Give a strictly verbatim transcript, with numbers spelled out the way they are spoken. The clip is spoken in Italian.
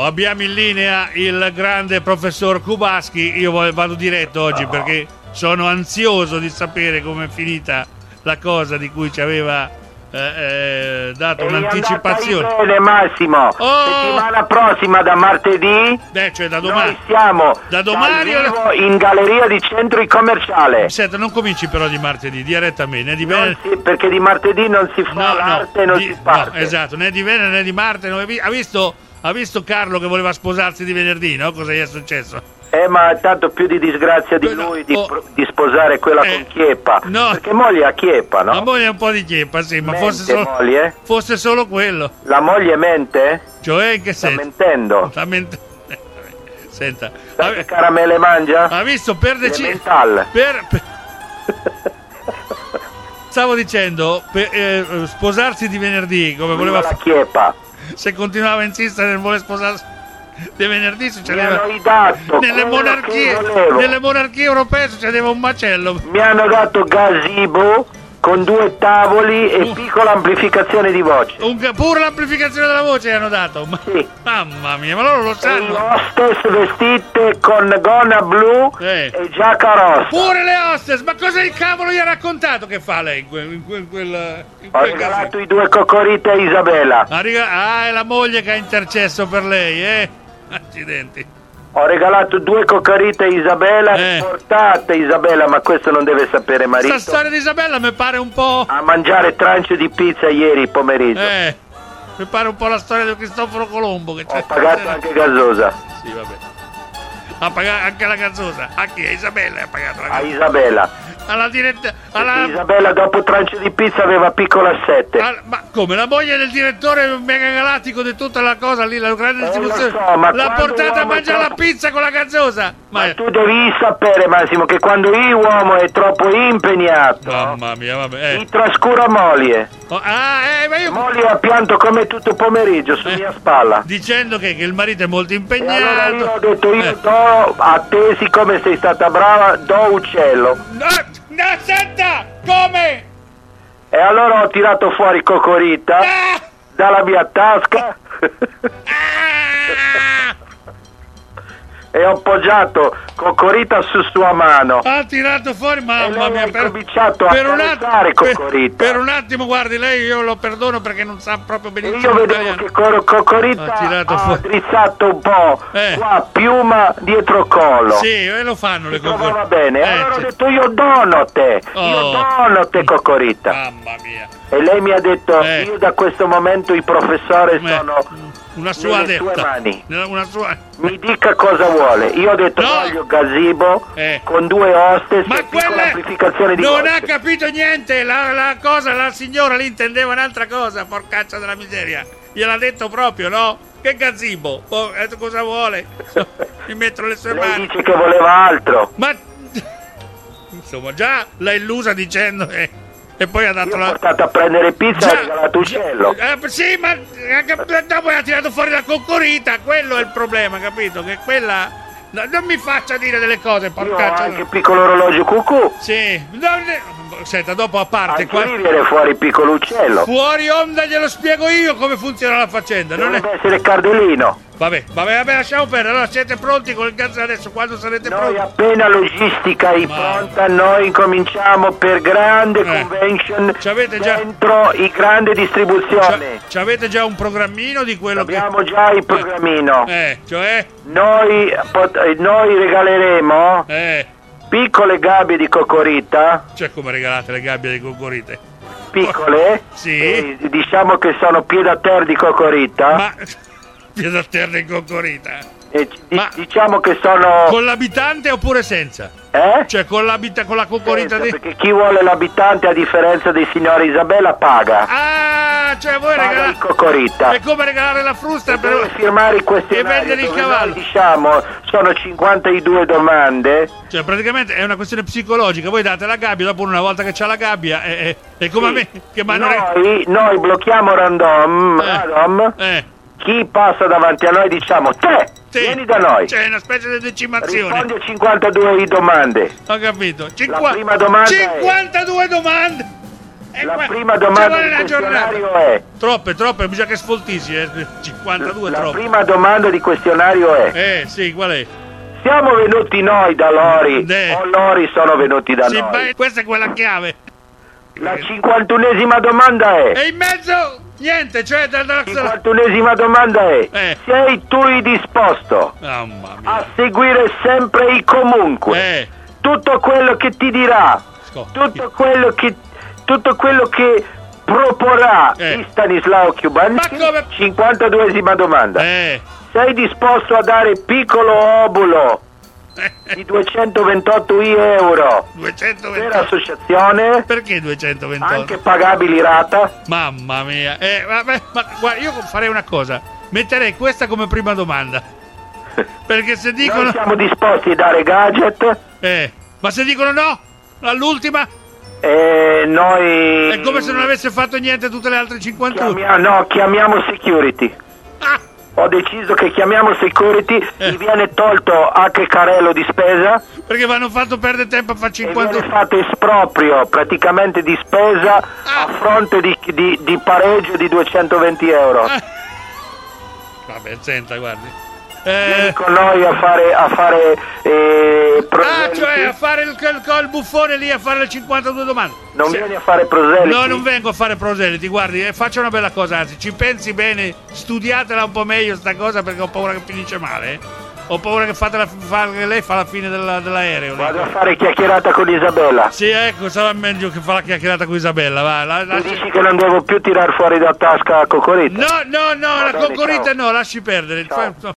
abbiamo in linea il grande professor Kubaschi. Io vado diretto oggi perché sono ansioso di sapere com'è finita la cosa di cui ci aveva eh, eh, dato È un'anticipazione. Bene, Massimo. Oh! Settimana prossima da martedì. Beh, cioè da domani. Noi siamo Da domani dal vivo in galleria di centro commerciale. Senta, non cominci però di martedì, direttamente, né di Non venerdì. si- perché di martedì non si fa No, no, l'arte, non di- si parte. no, esatto, né di venerdì né di Marte. non- Ha visto, ha visto Carlo che voleva sposarsi di venerdì, no? Cosa gli è successo? Eh, ma tanto più di disgrazia di No, lui di, oh. pro- di sposare quella Eh, con Chiepa. no. Perché moglie ha Chiepa, no? La moglie è un po' di chieppa, sì, ma Mente, fosse solo, moglie? fosse solo quello. La moglie mente? Cioè, in che Sta senso? mentendo. Sta ment- Senta, Sai che ha, caramelle mangia? ha visto per decidere... Elemental. Per, per- Stavo dicendo, per, eh, sposarsi di venerdì, come voleva Viva la fare, Chiepa. se continuava a insistere nel voler sposarsi di venerdì, succedeva... Mi hanno dato Nelle quello monarchie, che volevo. nelle monarchie europee succedeva un macello. Mi hanno dato gazebo con due tavoli e Uh. piccola amplificazione di voce. Un, pure l'amplificazione della voce hanno dato. Ma, Sì. mamma mia, ma loro lo E sanno. hostess vestite con gonna blu Eh. e giacca rossa. Pure le hostess, ma cosa il cavolo gli ha raccontato che fa lei in quel, in quel, in quel, in Ho quel regalato casino? i due cocorite a Isabella. Ah, riga- ah, è la moglie che ha intercesso per lei, eh? Accidenti. Ho regalato due cocorite a Isabella. Eh. Portate Isabella, ma questo non deve sapere marito. Questa storia di Isabella mi pare un po'... A mangiare tranche di pizza ieri pomeriggio. Eh, mi pare un po' la storia di Cristoforo Colombo che c'è Ho pagato anche gasosa. Sì, vabbè. Ha pagato anche la gazzosa. A chi? A Isabella ha pagato la A gazzosa. Isabella. Alla diretta... Alla... Isabella dopo tranche di pizza aveva piccola sette. al- ma come? La moglie del direttore mega galattico di tutta la cosa lì, la grande Eh, lo distribuzione, so, ma l'ha quando portata a l'uomo è mangiare la troppo- pizza con la gazzosa. Ma... Ma tu devi sapere, Massimo, che quando l'uomo è troppo impegnato, Mamma mia, vabbè. mi Eh. trascura moglie. Oh, ah, eh, ma io... Moglie ha pianto come tutto pomeriggio su Eh. mia spalla. Dicendo che, che il marito è molto E allora impegnato. io ho detto, io Eh. do a te, siccome sei stata brava, do uccello. No, no, senta! Come? E allora ho tirato fuori Cocorita Ah! dalla mia tasca Ah! e ho appoggiato Cocorita su sua mano. Ha tirato fuori, E mamma lei mia, ha per, cominciato a per un carezzare attimo, per, Cocorita. per un attimo, guardi, lei io lo perdono perché non sa proprio E benissimo io vedevo l'italiano. che Cor- Cocorita Ha tirato ha fuori. drizzato un po' Eh. qua, piuma dietro collo. Sì, e lo fanno le Si trovava coccole. bene. Eh, Allora sì. ho detto, io dono te, io Oh. dono te Cocorita. Mamma mia. E lei mi ha detto, Eh. io da questo momento il professore Eh, sono una sua nelle sue adepta. mani. Una sua... Mi dica cosa vuole. Io ho detto, No. voglio gazebo Eh. con due hostess Ma e piccola quella amplificazione di non voce. ha capito niente, la, la cosa, la signora lì intendeva un'altra cosa, porcaccia della miseria. Gliel'ha detto proprio, no? Che gazebo? Oh, eh, cosa vuole? Mi mettono le sue Lei mani. dice che voleva altro. Ma insomma, già l'ha illusa dicendo che... E poi ha dato Io ho la... portato a prendere pizza e ho regalato uccello. Eh, sì, ma eh, dopo ha tirato fuori la coccorita, quello è il problema, capito? Che quella... no, non mi faccia dire delle cose, Io ho porcaccia. anche piccolo orologio cucù. Sì, non ne- senta, dopo a parte Anche qua... lì viene fuori piccolo uccello. Fuori onda glielo spiego io come funziona la faccenda, non è... Dovrebbe essere Cardellino. Vabbè, vabbè, vabbè, lasciamo perdere. Allora siete pronti con il cazzo adesso, quando sarete Noi pronti? appena logistica è Ma- pronta, noi incominciamo per grande Eh. convention Ci avete già- dentro i grande distribuzione. Ci avete già un programmino di quello Abbiamo che... già il programmino. Eh, cioè... Noi, pot- eh, noi regaleremo Eh, piccole gabbie di Cocorita, cioè come regalate le gabbie di coccorite? piccole, Sì. eh, diciamo che sono piede a terra di Cocorita, Ma... piede a terra in coccorita? e di- ma- diciamo che sono... Con l'abitante oppure senza? Eh? Cioè con l'abita con la coccorita Senza, di... perché chi vuole l'abitante, a differenza di signora Isabella, paga. Ah, cioè voi Paga il regalate... Cocorita. È come regalare la frusta Deve per... firmare il E questionario vendere il dove cavallo. noi diciamo sono cinquantadue domande. Cioè praticamente è una questione psicologica. Voi date la gabbia, dopo una volta che c'ha la gabbia è, è, è come a me che mi hanno regalato... Noi, noi blocchiamo random, random. Eh, Chi passa davanti a noi diciamo te, sì. vieni da noi. C'è una specie di decimazione. Rispondi a cinquantadue domande. Ho capito. La prima domanda è- cinquantadue domande. E La qua- prima ci domanda vuole di una questionario giornata. è... Troppe, troppe, bisogna che sfoltissi, eh. cinquantadue La troppe. prima domanda di questionario è... Eh, sì, qual è? Siamo venuti noi da Lori Eh. o Lori sono venuti da Sì, noi? ma questa è quella chiave. La cinquantunesima domanda è... E in mezzo, niente, cioè da, da, da... cinquantunesima domanda è... Eh. Sei tu disposto Mamma a mia. seguire sempre i comunque? Eh, Tutto quello che ti dirà, sco- tutto quello che, tutto quello che proporrà Eh. di Stanislao Cubanski? Ma come- cinquantaduesima domanda. Eh, Sei disposto a dare piccolo obulo di duecentoventotto euro per duecentoventotto. associazione, Perché duecentoventotto? anche pagabili rata? Mamma mia. Eh, vabbè, ma guarda, io farei una cosa. Metterei questa come prima domanda. Perché se dicono... Noi siamo disposti a dare gadget Eh, ma se dicono no, all'ultima, e noi... è come se non avesse fatto niente tutte le altre cinquantuno. Chiamia- no, chiamiamo security. Ah, Ho deciso che chiamiamo security, Eh. gli viene tolto anche carrello di spesa perché mi hanno fatto perdere tempo a fare e viene cinquantuno. fatto esproprio praticamente di spesa Ah. a fronte di, di- di pareggio di duecentoventi euro. Ah. Vabbè, senta, guardi. Vieni Eh, con noi a fare, a fare eh, ah, proseliti. cioè a fare il, il, il buffone lì a fare le cinquantadue domande. Non Sì. vieni a fare proseliti? No, non vengo a fare proseliti, guardi, eh, faccia una bella cosa, anzi, ci pensi bene, studiatela un po' meglio sta cosa perché ho paura che finisce male, eh. Ho paura che, fate la, fa, che lei fa la fine della- dell'aereo. lì. Vado a fare chiacchierata con Isabella. Sì, ecco, sarà meglio che fa la chiacchierata con Isabella, va. La, Tu lasci- dici che non devo più tirar fuori da tasca Cocorita? No, no, no, Va la bene, concorrita ciao. no, lasci perdere. Ciao. Fa-